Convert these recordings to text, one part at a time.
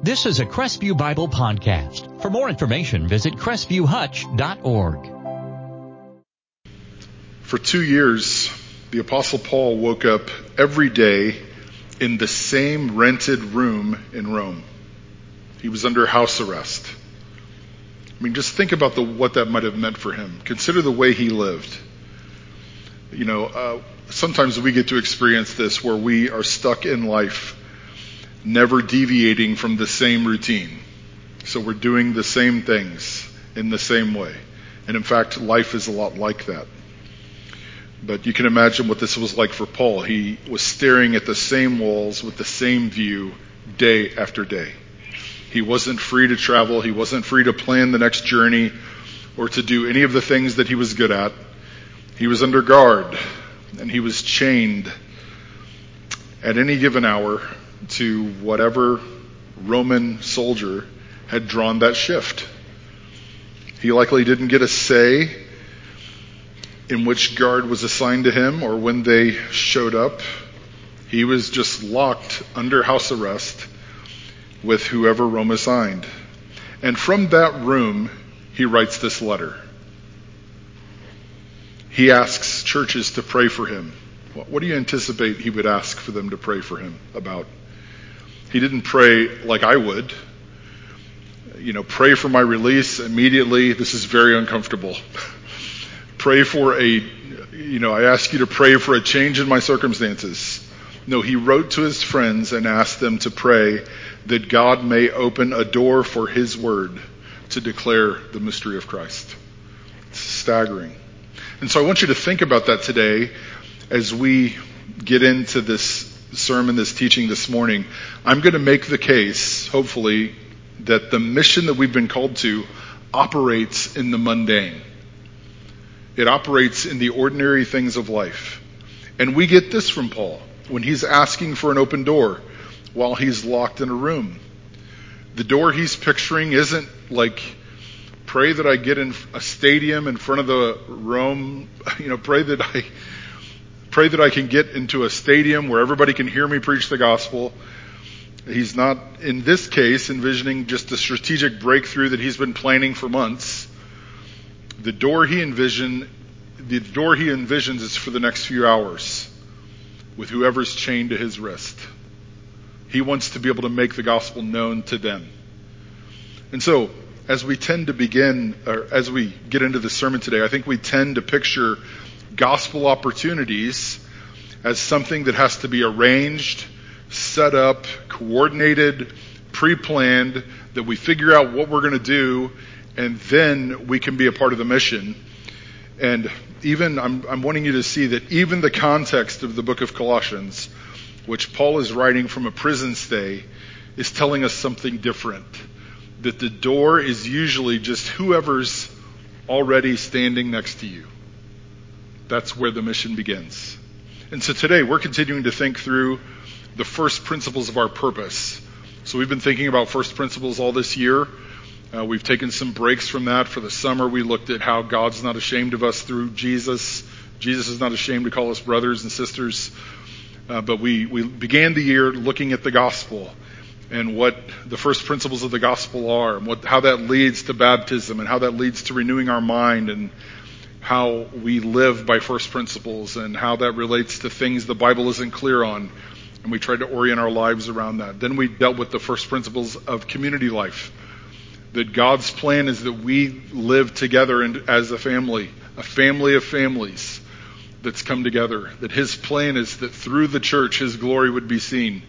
This is a Crestview Bible podcast. For more information, visit crestview.hutch.org. For 2 years, the Apostle Paul woke up every day in the same rented room in Rome. He was under house arrest. I mean, just think about what that might have meant for him. Consider the way he lived. Sometimes we get to experience this where we are stuck in life, never deviating from the same routine. So we're doing the same things in the same way. And in fact, life is a lot like that. But you can imagine what this was like for Paul. He was staring at the same walls with the same view day after day. He wasn't free to travel. He wasn't free to plan the next journey or to do any of the things that he was good at. He was under guard and he was chained at any given hour to whatever Roman soldier had drawn that shift. He likely didn't get a say in which guard was assigned to him or when they showed up. He was just locked under house arrest with whoever Rome assigned. And from that room, he writes this letter. He asks churches to pray for him. What do you anticipate he would ask for them to pray for him about? He didn't pray like I would. Pray for my release immediately. This is very uncomfortable. Pray for I ask you to pray for a change in my circumstances. No, he wrote to his friends and asked them to pray that God may open a door for his word to declare the mystery of Christ. It's staggering. And so I want you to think about that today as we get into this sermon, this teaching this morning. I'm going to make the case, hopefully, that the mission that we've been called to operates in the mundane. It operates in the ordinary things of life. And we get this from Paul when he's asking for an open door while he's locked in a room. The door he's picturing isn't like, pray that I get in a stadium in front of the Rome, pray that I can get into a stadium where everybody can hear me preach the gospel. He's not, in this case, envisioning just a strategic breakthrough that he's been planning for months. The door he envisions is for the next few hours with whoever's chained to his wrist. He wants to be able to make the gospel known to them. And so, as we get into the sermon today, I think we tend to picture gospel opportunities as something that has to be arranged, set up, coordinated, pre-planned, that we figure out what we're going to do, and then we can be a part of the mission. And even, I'm wanting you to see that even the context of the book of Colossians, which Paul is writing from a prison stay, is telling us something different. That the door is usually just whoever's already standing next to you. That's where the mission begins. And so today we're continuing to think through the first principles of our purpose. So we've been thinking about first principles all this year. We've taken some breaks from that. For the summer, we looked at how God's not ashamed of us through Jesus. Jesus is not ashamed to call us brothers and sisters. But we began the year looking at the gospel and what the first principles of the gospel are, and how that leads to baptism, and how that leads to renewing our mind, and how we live by first principles, and how that relates to things the Bible isn't clear on. And we tried to orient our lives around that. Then we dealt with the first principles of community life. That God's plan is that we live together as a family of families that's come together. That his plan is that through the church, his glory would be seen.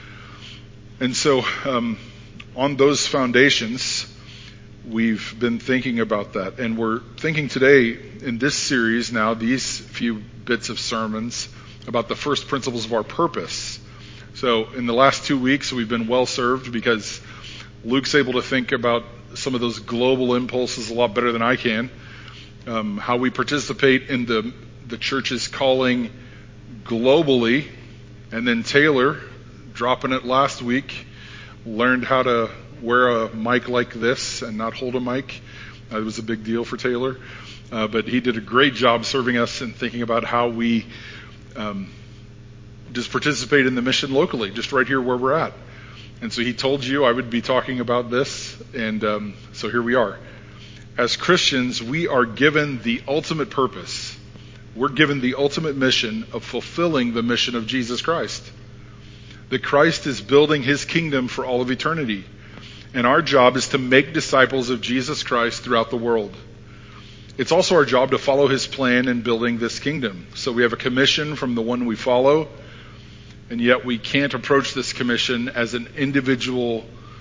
And so on those foundations, we've been thinking about that. And we're thinking today in this series now, these few bits of sermons, about the first principles of our purpose. So in the last 2 weeks, we've been well served because Luke's able to think about some of those global impulses a lot better than I can. How we participate in the church's calling globally. And then Taylor, dropping it last week, learned how to wear a mic like this and not hold a mic. It was a big deal for Taylor. But he did a great job serving us and thinking about how we just participate in the mission locally, just right here where we're at. And so he told you I would be talking about this, and so here we are. As Christians, we are given the ultimate purpose. We're given the ultimate mission of fulfilling the mission of Jesus Christ. That Christ is building his kingdom for all of eternity. And our job is to make disciples of Jesus Christ throughout the world. It's also our job to follow his plan in building this kingdom. So we have a commission from the one we follow, and yet we can't approach this commission as an individual,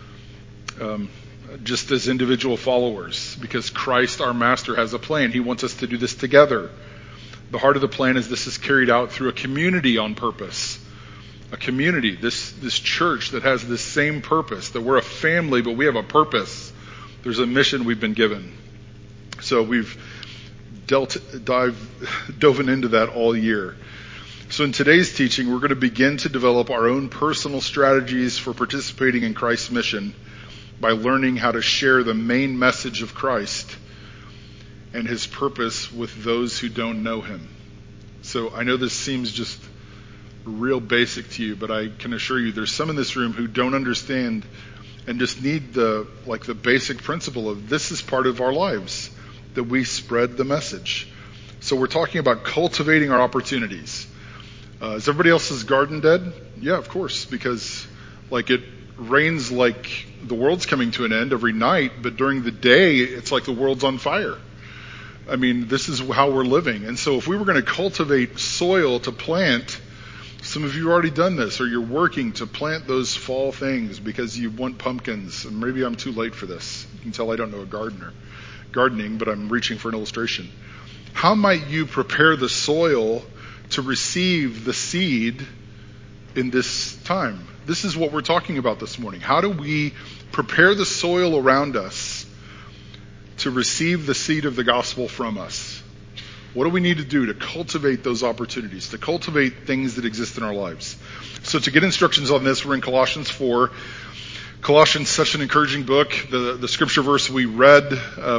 just as individual followers, because Christ, our master, has a plan. He wants us to do this together. The heart of the plan is this is carried out through a community on purpose. A community, this church that has this same purpose, that we're a family, but we have a purpose. There's a mission we've been given. So we've dove into that all year. So in today's teaching, we're going to begin to develop our own personal strategies for participating in Christ's mission by learning how to share the main message of Christ and his purpose with those who don't know him. So I know this seems just real basic to you, but I can assure you there's some in this room who don't understand and just need the basic principle of this is part of our lives, that we spread the message. So we're talking about cultivating our opportunities. Is everybody else's garden dead? Yeah, of course, because it rains like the world's coming to an end every night, but during the day, it's like the world's on fire. I mean, this is how we're living. And so if we were going to cultivate soil to plant, some of you have already done this, or you're working to plant those fall things because you want pumpkins. And maybe I'm too late for this. You can tell I don't know gardening, but I'm reaching for an illustration. How might you prepare the soil to receive the seed in this time? This is what we're talking about this morning. How do we prepare the soil around us to receive the seed of the gospel from us? What do we need to do to cultivate those opportunities, to cultivate things that exist in our lives? So to get instructions on this, we're in Colossians 4. Colossians, such an encouraging book. The scripture verse we read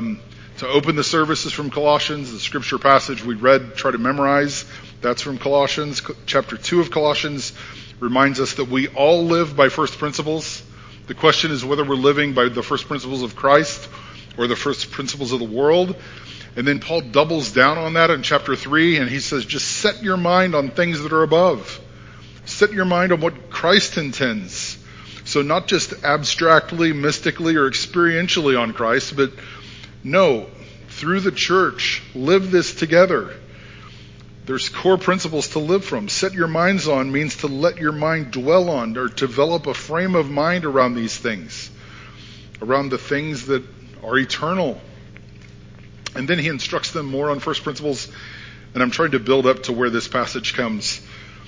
to open the service is from Colossians. The scripture passage we read, try to memorize, that's from Colossians. Chapter 2 of Colossians reminds us that we all live by first principles. The question is whether we're living by the first principles of Christ or the first principles of the world. And then Paul doubles down on that in chapter 3, and he says, just set your mind on things that are above. Set your mind on what Christ intends. So not just abstractly, mystically, or experientially on Christ, but no, through the church, live this together. There's core principles to live from. Set your minds on means to let your mind dwell on or develop a frame of mind around these things, around the things that are eternal. And then he instructs them more on first principles, and I'm trying to build up to where this passage comes.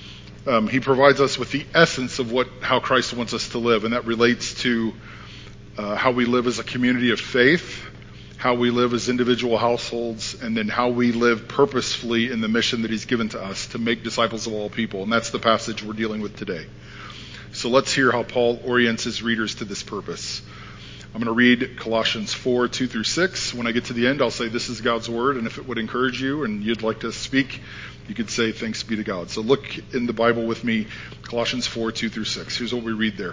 He provides us with the essence of how Christ wants us to live, and that relates to how we live as a community of faith, how we live as individual households, and then how we live purposefully in the mission that he's given to us to make disciples of all people. And that's the passage we're dealing with today. So let's hear how Paul orients his readers to this purpose. I'm going to read Colossians 4, 2 through 6. When I get to the end, I'll say this is God's word, and if it would encourage you and you'd like to speak, you could say thanks be to God. So look in the Bible with me, Colossians 4, 2 through 6. Here's what we read there.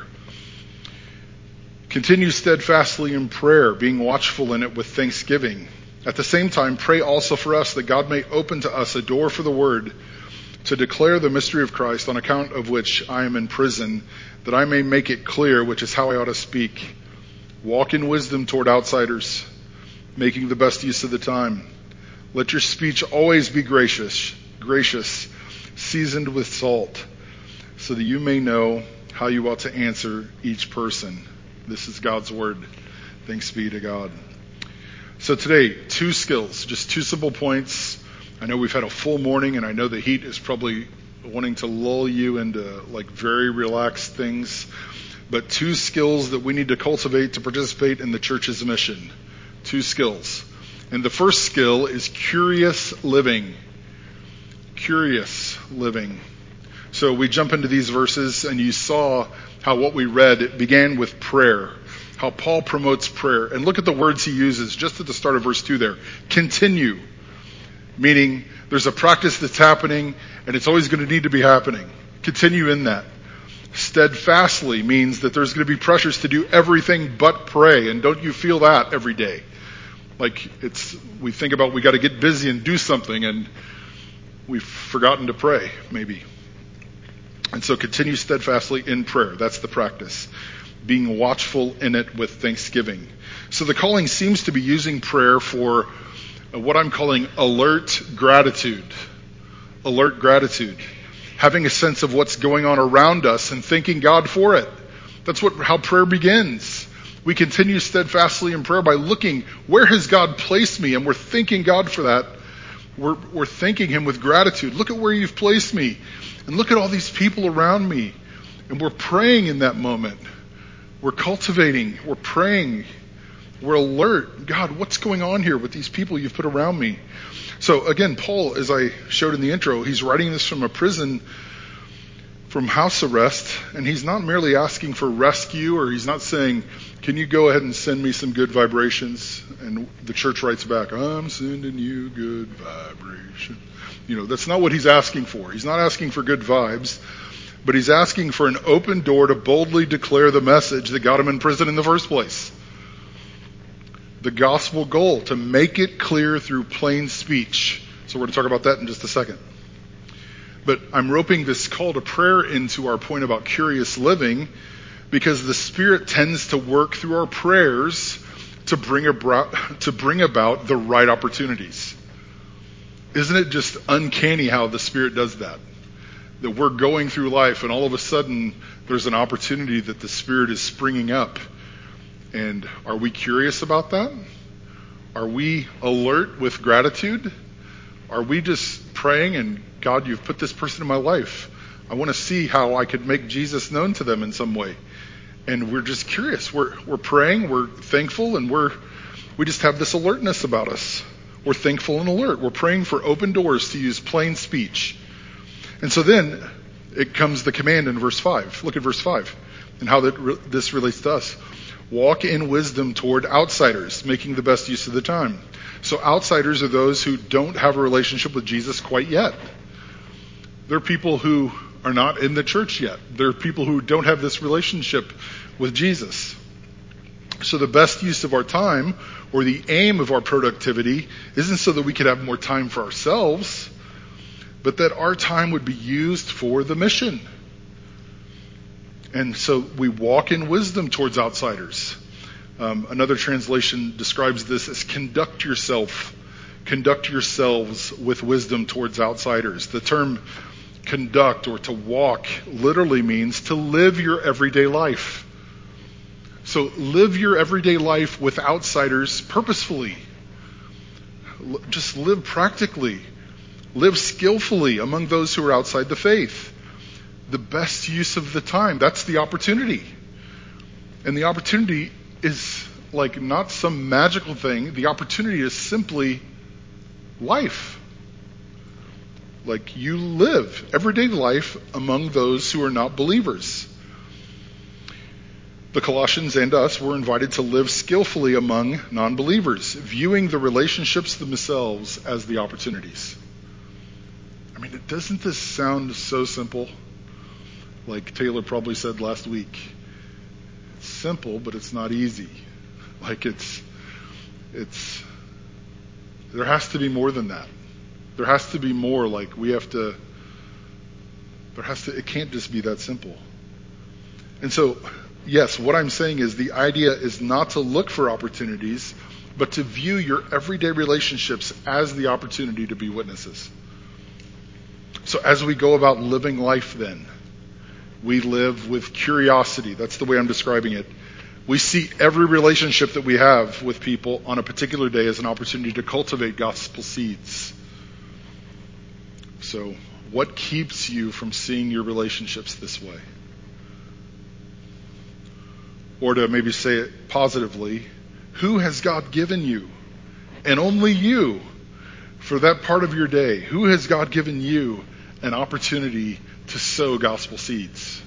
Continue steadfastly in prayer, being watchful in it with thanksgiving. At the same time, pray also for us that God may open to us a door for the word to declare the mystery of Christ, on account of which I am in prison, that I may make it clear, which is how I ought to speak. Walk in wisdom toward outsiders, making the best use of the time. Let your speech always be gracious, seasoned with salt, so that you may know how you ought to answer each person. This is God's word. Thanks be to God. So today, 2 skills, just 2 simple points. I know we've had a full morning, and I know the heat is probably wanting to lull you into very relaxed things. But 2 skills that we need to cultivate to participate in the church's mission. 2 skills. And the first skill is curious living. Curious living. So we jump into these verses, and you saw how what we read, it began with prayer. How Paul promotes prayer. And look at the words he uses just at the start of verse 2 there. Continue. Meaning there's a practice that's happening, and it's always going to need to be happening. Continue in that. steadfastly means that there's going to be pressures to do everything but pray. And don't you feel that every day? Like we think about we got to get busy and do something, and we've forgotten to pray, maybe. And so continue steadfastly in prayer. That's the practice. Being watchful in it with thanksgiving. So the calling seems to be using prayer for what I'm calling alert gratitude. Alert gratitude. Having a sense of what's going on around us and thanking God for it. That's how prayer begins. We continue steadfastly in prayer by looking, where has God placed me? And we're thanking God for that. We're thanking Him with gratitude. Look at where you've placed me. And look at all these people around me. And we're praying in that moment. We're cultivating. We're praying. We're alert. God, what's going on here with these people you've put around me? So again, Paul, as I showed in the intro, he's writing this from a prison, from house arrest, and he's not merely asking for rescue, or he's not saying, can you go ahead and send me some good vibrations? And the church writes back, I'm sending you good vibrations. That's not what he's asking for. He's not asking for good vibes, but he's asking for an open door to boldly declare the message that got him in prison in the first place. The gospel goal, to make it clear through plain speech. So we're going to talk about that in just a second. But I'm roping this call to prayer into our point about curious living, because the Spirit tends to work through our prayers to bring about the right opportunities. Isn't it just uncanny how the Spirit does that? That we're going through life and all of a sudden there's an opportunity that the Spirit is springing up. And are we curious about that? Are we alert with gratitude? Are we just praying and, God, you've put this person in my life. I want to see how I could make Jesus known to them in some way. And we're just curious. We're praying, we're thankful, and we just have this alertness about us. We're thankful and alert. We're praying for open doors, to use plain speech. And so then it comes the command in verse 5. Look at verse 5 and how this relates to us. Walk in wisdom toward outsiders, making the best use of the time. So outsiders are those who don't have a relationship with Jesus quite yet. They're people who are not in the church yet. They're people who don't have this relationship with Jesus. So the best use of our time, or the aim of our productivity, isn't so that we could have more time for ourselves, but that our time would be used for the mission. And so we walk in wisdom towards outsiders. Another translation describes this as conduct yourselves with wisdom towards outsiders. The term conduct, or to walk, literally means to live your everyday life. So live your everyday life with outsiders purposefully. Just live practically. Live skillfully among those who are outside the faith. The best use of the time. That's the opportunity. And the opportunity is like not some magical thing. The opportunity is simply life. Like you live everyday life among those who are not believers. The Colossians and us were invited to live skillfully among non-believers, viewing the relationships themselves as the opportunities. I mean, doesn't this sound so simple? Like Taylor probably said last week, it's simple, but it's not easy. Like there has to be more than that. There has to be more. Like it can't just be that simple. And so, yes, what I'm saying is the idea is not to look for opportunities, but to view your everyday relationships as the opportunity to be witnesses. So as we go about living life then, we live with curiosity. That's the way I'm describing it. We see every relationship that we have with people on a particular day as an opportunity to cultivate gospel seeds. So, what keeps you from seeing your relationships this way? Or to maybe say it positively, who has God given you, and only you, for that part of your day? Who has God given you an opportunity to sow gospel seeds?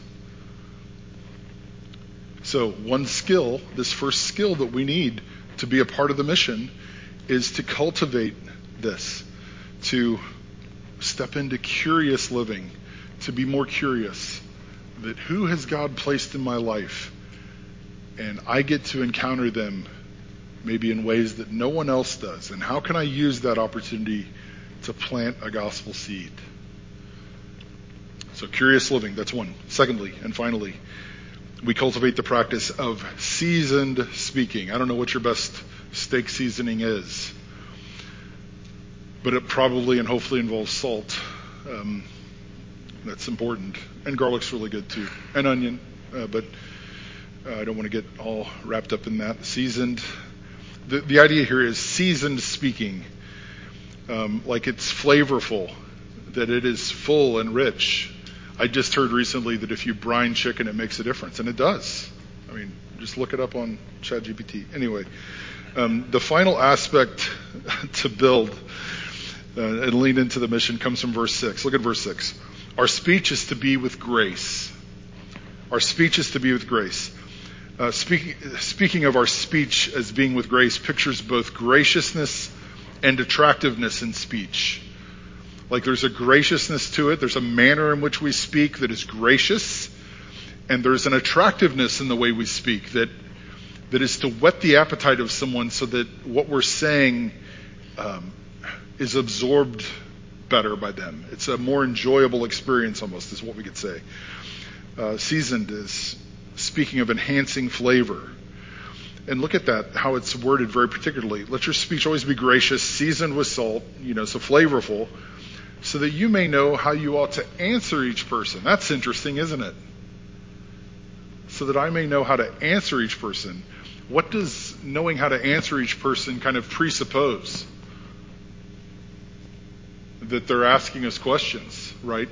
So one skill, this first skill that we need to be a part of the mission, is to cultivate this, to step into curious living, to be more curious, that who has God placed in my life? And I get to encounter them maybe in ways that no one else does. And how can I use that opportunity to plant a gospel seed? So curious living, that's one. Secondly, and finally, we cultivate the practice of seasoned speaking. I don't know what your best steak seasoning is, but it probably and hopefully involves salt. That's important. And garlic's really good too. And onion, but I don't want to get all wrapped up in that. Seasoned. The idea here is seasoned speaking, like it's flavorful, that it is full and rich. I just heard recently that if you brine chicken, it makes a difference, and it does. I mean, just look it up on ChatGPT. Anyway, the final aspect to build and lean into the mission comes from verse 6. Look at verse 6. Our speech is to be with grace. Our speech is to be with grace. Speaking of our speech as being with grace pictures both graciousness and attractiveness in speech. Like there's a graciousness to it. There's a manner in which we speak that is gracious. And there's an attractiveness in the way we speak that is to whet the appetite of someone so that what we're saying is absorbed better by them. It's a more enjoyable experience almost is what we could say. Seasoned is speaking of enhancing flavor. And look at that, how it's worded very particularly. Let your speech always be gracious, seasoned with salt, so flavorful, so that you may know how you ought to answer each person. That's interesting, isn't it? So that I may know how to answer each person. What does knowing how to answer each person kind of presuppose? That they're asking us questions, right?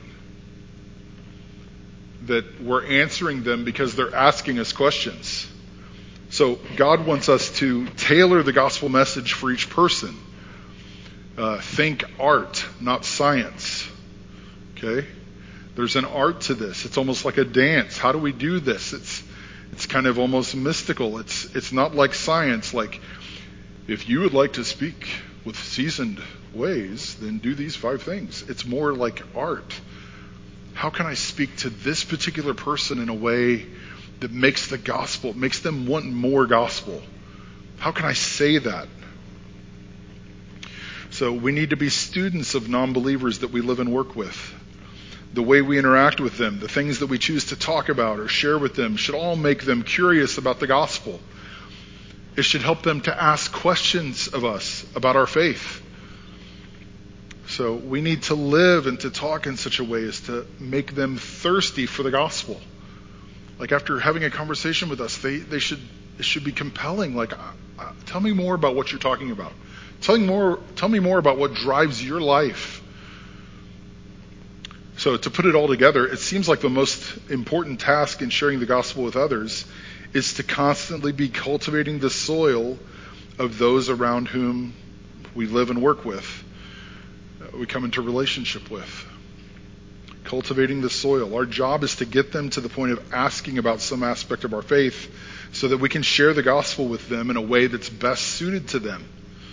That we're answering them because they're asking us questions. So God wants us to tailor the gospel message for each person. Think art, not science. Okay? There's an art to this. It's almost like a dance. How do we do this? It's kind of almost mystical. It's not like science. Like, if you would like to speak with seasoned ways, then do these 5 things. It's more like art. How can I speak to this particular person in a way that makes the gospel, makes them want more gospel? How can I say that? So we need to be students of non-believers that we live and work with. The way we interact with them, the things that we choose to talk about or share with them should all make them curious about the gospel. It should help them to ask questions of us about our faith. So we need to live and to talk in such a way as to make them thirsty for the gospel. Like after having a conversation with us, it should be compelling. Like, tell me more about what you're talking about. Tell me more about what drives your life. So to put it all together, it seems like the most important task in sharing the gospel with others is to constantly be cultivating the soil of those around whom we live and work with, we come into relationship with. Cultivating the soil. Our job is to get them to the point of asking about some aspect of our faith so that we can share the gospel with them in a way that's best suited to them.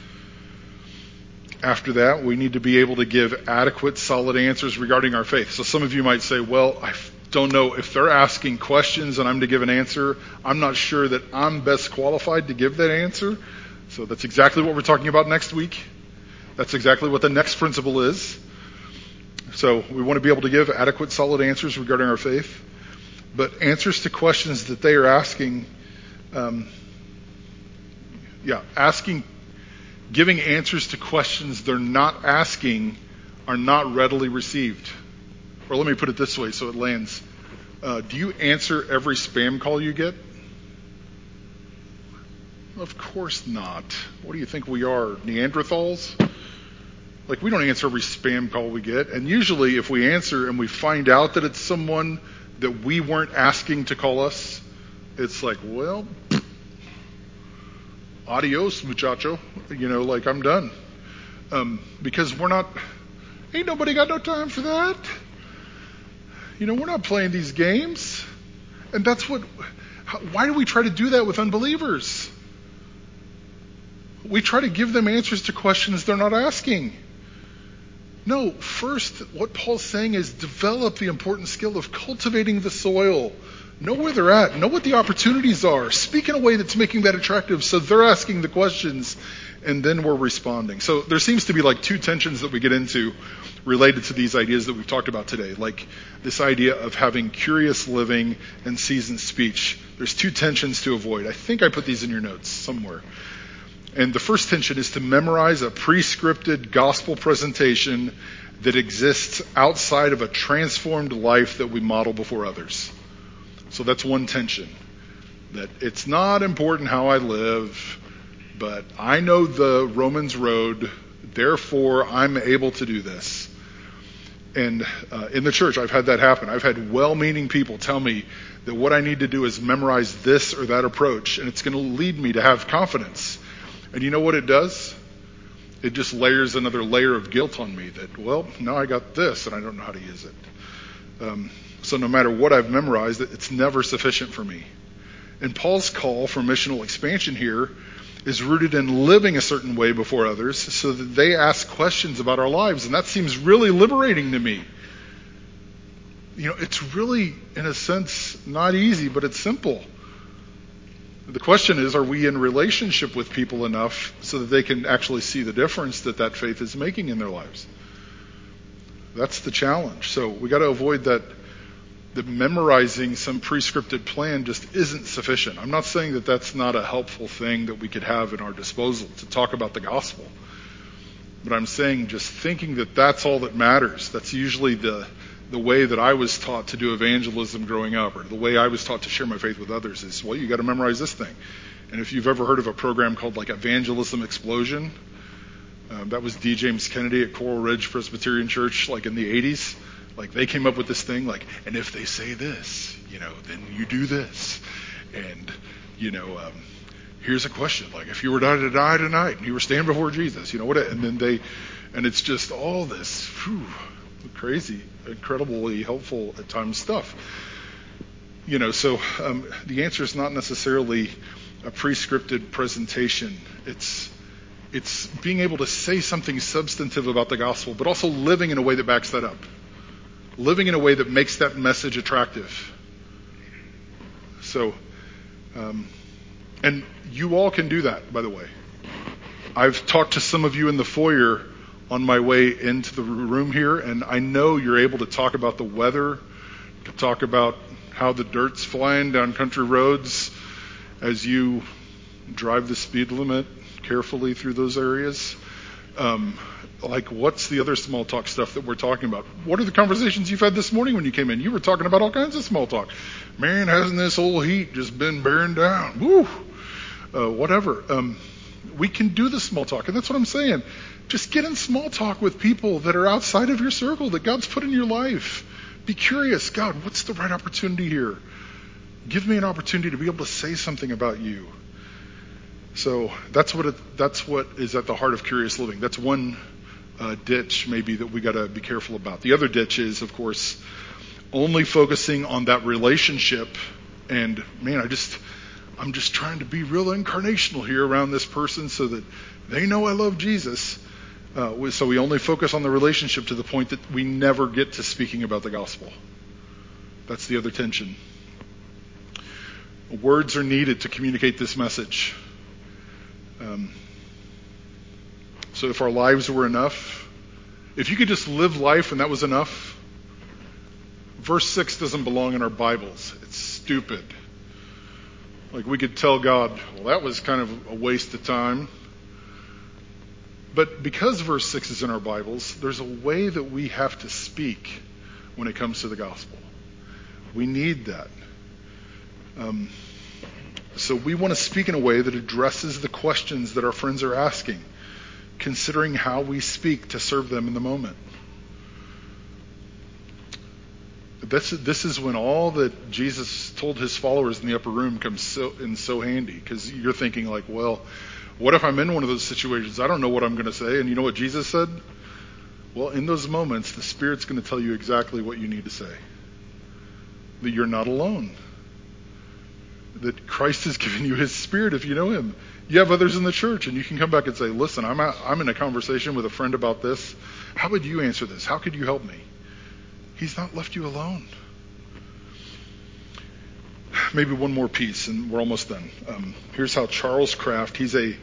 After that, we need to be able to give adequate, solid answers regarding our faith. So some of you might say, well, I don't know if they're asking questions and I'm to give an answer. I'm not sure that I'm best qualified to give that answer. So that's exactly what we're talking about next week. That's exactly what the next principle is. So we want to be able to give adequate, solid answers regarding our faith. But answers to questions that they are asking, giving answers to questions they're not asking are not readily received. Or let me put it this way so it lands. Do you answer every spam call you get? Of course not. What do you think we are, Neanderthals? Like, we don't answer every spam call we get. And usually if we answer and we find out that it's someone that we weren't asking to call us, it's like, well, adios, muchacho. Like, I'm done. Because ain't nobody got no time for that. We're not playing these games. And why do we try to do that with unbelievers? We try to give them answers to questions they're not asking. No, first, what Paul's saying is develop the important skill of cultivating the soil. Know where they're at. Know what the opportunities are. Speak in a way that's making that attractive so they're asking the questions and then we're responding. So there seems to be like two tensions that we get into related to these ideas that we've talked about today. Like this idea of having curious living and seasoned speech. There's two tensions to avoid. I think I put these in your notes somewhere. And the first tension is to memorize a pre-scripted gospel presentation that exists outside of a transformed life that we model before others. So that's one tension. That it's not important how I live, but I know the Romans road, therefore I'm able to do this. And in the church, I've had that happen. I've had well-meaning people tell me that what I need to do is memorize this or that approach, and it's going to lead me to have confidence. And you know what it does? It just layers another layer of guilt on me that, well, now I got this and I don't know how to use it. So no matter what I've memorized, it's never sufficient for me. And Paul's call for missional expansion here is rooted in living a certain way before others so that they ask questions about our lives. And that seems really liberating to me. You know, it's really, in a sense, not easy, but it's simple. The question is, are we in relationship with people enough so that they can actually see the difference that faith is making in their lives? That's the challenge. So we got to avoid that memorizing some pre-scripted plan just isn't sufficient. I'm not saying that that's not a helpful thing that we could have in our disposal to talk about the gospel. But I'm saying just thinking that that's all that matters. That's usually the way that I was taught to do evangelism growing up, or the way I was taught to share my faith with others is, well, you got to memorize this thing. And if you've ever heard of a program called like Evangelism Explosion, that was D. James Kennedy at Coral Ridge Presbyterian Church, like in the 80s. Like they came up with this thing like, and if they say this, then you do this. And, here's a question. Like if you were to die tonight and you were standing before Jesus, and it's just all this crazy, incredibly helpful at times stuff. So the answer is not necessarily a pre-scripted presentation. It's being able to say something substantive about the gospel, but also living in a way that backs that up. Living in a way that makes that message attractive. So, and you all can do that, by the way. I've talked to some of you in the foyer on my way into the room here, and I know you're able to talk about the weather, to talk about how the dirt's flying down country roads as you drive the speed limit carefully through those areas. Like what's the other small talk stuff that we're talking about? What are the conversations you've had this morning when you came in? You were talking about all kinds of small talk. Man, hasn't this whole heat just been bearing down? Woo! Whatever. We can do the small talk, and that's what I'm saying. Just get in small talk with people that are outside of your circle that God's put in your life. Be curious. God, what's the right opportunity here? Give me an opportunity to be able to say something about you. So that's what is at the heart of curious living. That's one ditch maybe that we got to be careful about. The other ditch is, of course, only focusing on that relationship. And man, I'm just trying to be real incarnational here around this person so that they know I love Jesus. So we only focus on the relationship to the point that we never get to speaking about the gospel. That's the other tension. Words are needed to communicate this message. So if our lives were enough, if you could just live life and that was enough, verse 6 doesn't belong in our Bibles. It's stupid. Like we could tell God, well, that was kind of a waste of time. But because verse 6 is in our Bibles, there's a way that we have to speak when it comes to the gospel. We need that. So we want to speak in a way that addresses the questions that our friends are asking, considering how we speak to serve them in the moment. This is when all that Jesus told his followers in the upper room comes so handy, because you're thinking like, well, what if I'm in one of those situations? I don't know what I'm going to say. And you know what Jesus said? Well, in those moments, the Spirit's going to tell you exactly what you need to say. That you're not alone. that Christ has given you his Spirit if you know him. You have others in the church, and you can come back and say, listen, I'm in a conversation with a friend about this. How would you answer this? How could you help me? He's not left you alone. Maybe one more piece, and we're almost done. Here's how Charles Kraft, he's a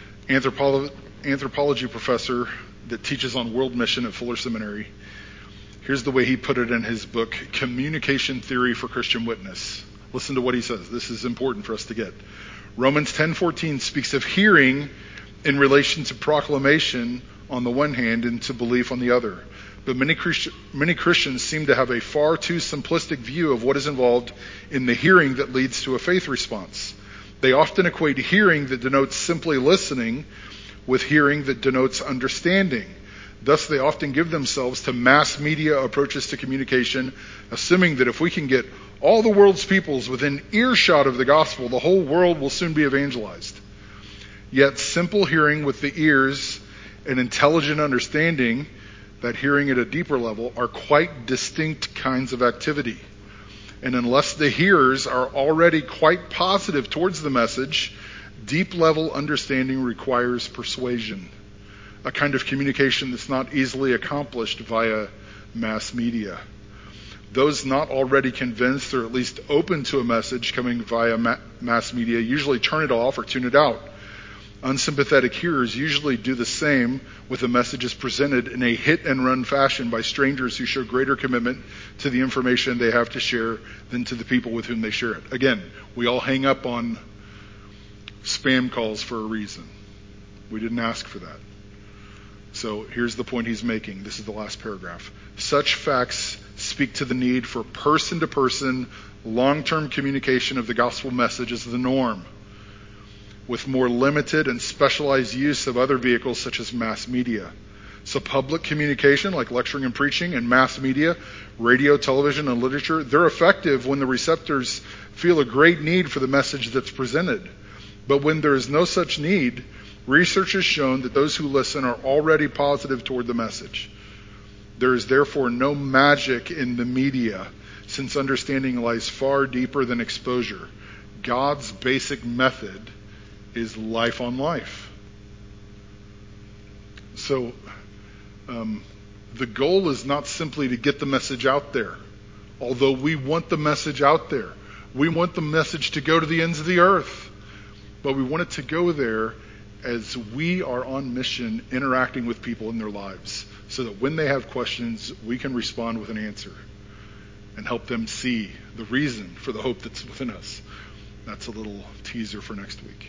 anthropology professor that teaches on world mission at Fuller Seminary. Here's the way he put it in his book, Communication Theory for Christian Witness. Listen to what he says. This is important for us to get. Romans 10:14 speaks of hearing in relation to proclamation on the one hand and to belief on the other. But many Christians seem to have a far too simplistic view of what is involved in the hearing that leads to a faith response. They often equate hearing that denotes simply listening with hearing that denotes understanding. Thus, they often give themselves to mass media approaches to communication, assuming that if we can get all the world's peoples within earshot of the gospel, the whole world will soon be evangelized. Yet simple hearing with the ears and intelligent understanding, that hearing at a deeper level, are quite distinct kinds of activity. And unless the hearers are already quite positive towards the message, deep level understanding requires persuasion, a kind of communication that's not easily accomplished via mass media. Those not already convinced or at least open to a message coming via mass media usually turn it off or tune it out. Unsympathetic hearers usually do the same with the messages presented in a hit and run fashion by strangers who show greater commitment to the information they have to share than to the people with whom they share it. Again, we all hang up on spam calls for a reason. We didn't ask for that. So here's the point he's making. This is the last paragraph. Such facts speak to the need for person-to-person, long-term communication of the gospel message as the norm, with more limited and specialized use of other vehicles such as mass media. So public communication, like lecturing and preaching, and mass media, radio, television, and literature, they're effective when the receptors feel a great need for the message that's presented. But when there is no such need, research has shown that those who listen are already positive toward the message. There is therefore no magic in the media, since understanding lies far deeper than exposure. God's basic method is life on life. So the goal is not simply to get the message out there, although we want the message out there. We want the message to go to the ends of the earth, but we want it to go there as we are on mission interacting with people in their lives, so that when they have questions, we can respond with an answer and help them see the reason for the hope that's within us. That's a little teaser for next week.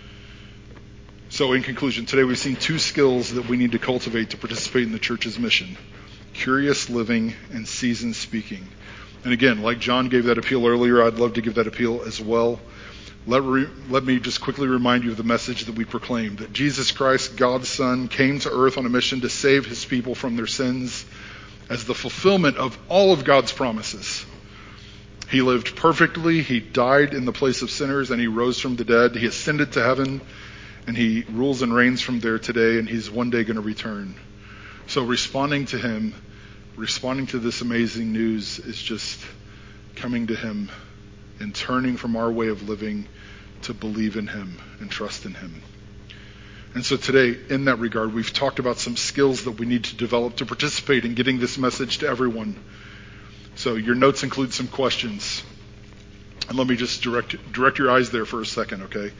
So in conclusion, today we've seen two skills that we need to cultivate to participate in the church's mission: curious living and seasoned speaking. And again, like John gave that appeal earlier, I'd love to give that appeal as well. Let me just quickly remind you of the message that we proclaimed, that Jesus Christ, God's Son, came to earth on a mission to save his people from their sins as the fulfillment of all of God's promises. He lived perfectly, he died in the place of sinners, and he rose from the dead. He ascended to heaven, and he rules and reigns from there today, and he's one day going to return. So responding to him, responding to this amazing news, is just coming to him and turning from our way of living to believe in him and trust in him. And so today, in that regard, we've talked about some skills that we need to develop to participate in getting this message to everyone. So your notes include some questions. And let me just direct your eyes there for a second, okay?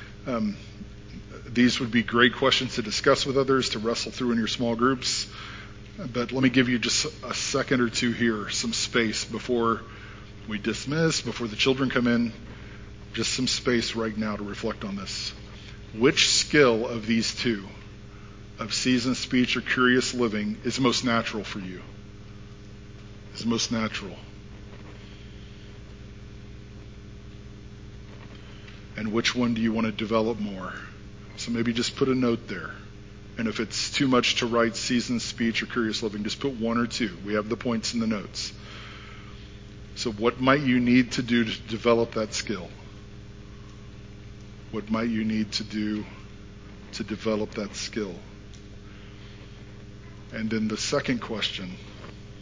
These would be great questions to discuss with others, to wrestle through in your small groups. But let me give you just a second or two here, some space before we dismiss, before the children come in. Just some space right now to reflect on this. Which skill of these two, of seasoned speech or curious living, is most natural for you? Is most natural? And which one do you want to develop more? So maybe just put a note there. And if it's too much to write seasoned speech or curious living, just put one or two. We have the points in the notes. So what might you need to do to develop that skill? What might you need to do to develop that skill? And then the second question,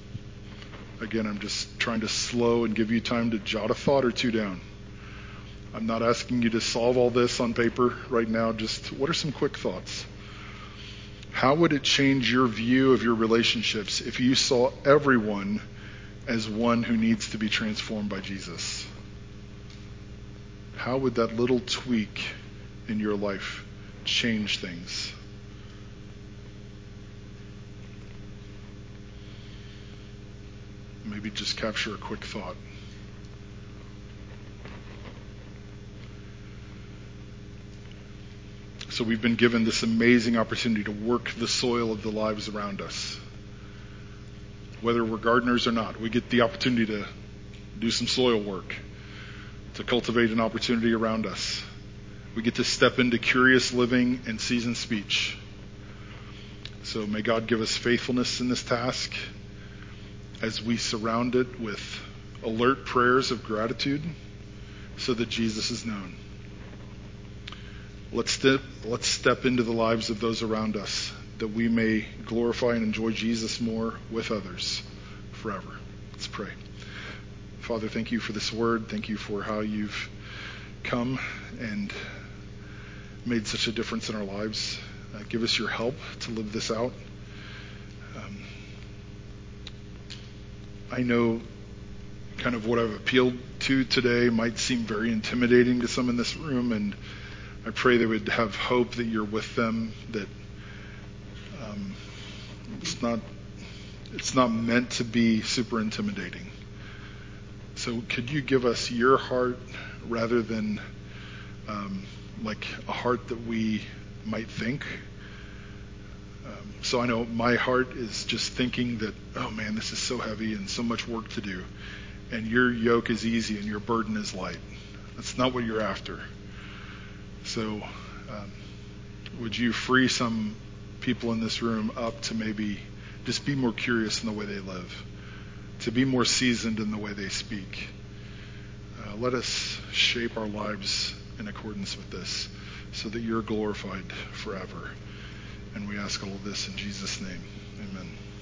again, I'm just trying to slow and give you time to jot a thought or two down. I'm not asking you to solve all this on paper right now. Just what are some quick thoughts? How would it change your view of your relationships if you saw everyone as one who needs to be transformed by Jesus? How would that little tweak in your life change things? Maybe just capture a quick thought. So we've been given this amazing opportunity to work the soil of the lives around us. Whether we're gardeners or not, we get the opportunity to do some soil work, to cultivate an opportunity around us. We get to step into curious living and seasoned speech. So may God give us faithfulness in this task as we surround it with alert prayers of gratitude so that Jesus is known. Let's step into the lives of those around us that we may glorify and enjoy Jesus more with others forever. Let's pray. Father, thank you for this word. Thank you for how you've come and made such a difference in our lives. Give us your help to live this out. I know kind of what I've appealed to today might seem very intimidating to some in this room, and I pray they would have hope that you're with them, that it's not meant to be super intimidating. So could you give us your heart rather than like a heart that we might think? So I know my heart is just thinking that, oh man, this is so heavy and so much work to do. And your yoke is easy and your burden is light. That's not what you're after. So would you free some people in this room up to maybe just be more curious in the way they live, to be more seasoned in the way they speak. Let us shape our lives in accordance with this so that you're glorified forever. And we ask all of this in Jesus' name. Amen.